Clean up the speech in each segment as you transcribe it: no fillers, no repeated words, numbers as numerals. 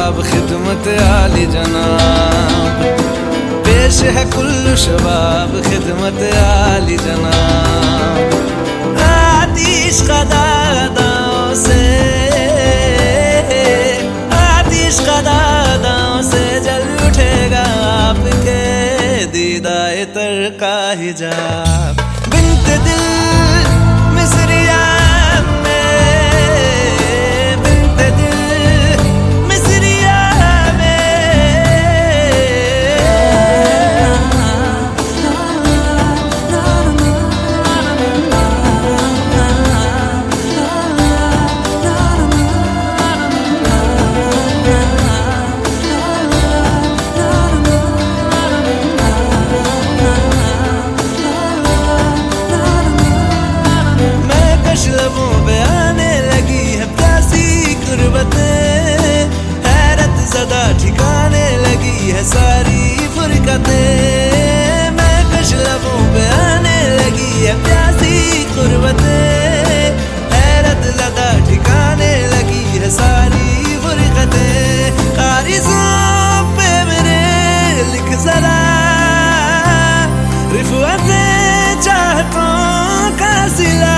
शबाब खिदमत आली जनाब, पेश है कुल्लू शबाब खिदमत आली जनाब। आतिश कदादाओं से, आतिश कदादाओं से जल उठेगा आपके दीदाए तर का हिजाब। बिन्त दिल मिसरिया लबों पे आने लगी है प्यासी गुर्बतें, हैरत ज़दा ठिकाने लगी है सारी फुरकतें। मैं कश लबों पे आने लगी है प्यासी गुर्बतें, हैरत ज़दा ठिकाने लगी है सारी फुरकतें। कारिज़ों पे मेरे लिख ज़रा रिफ़अतें चाहतों का सिला।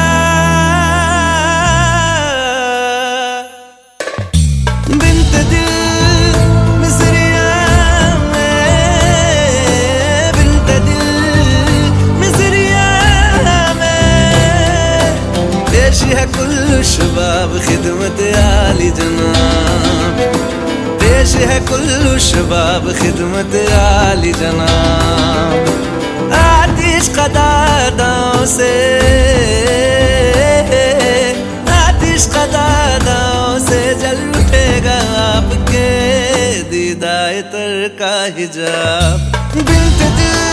पेश है कुल्लू शबाब खिदमत आली जनाब, पेश है कुल्लू शबाब खिदमत आली जनाब। आतिश कदादाओं से, आतिश कदादाओं से जल उठेगा आपके दीदाए तर का हिजाब। बिन्त दिल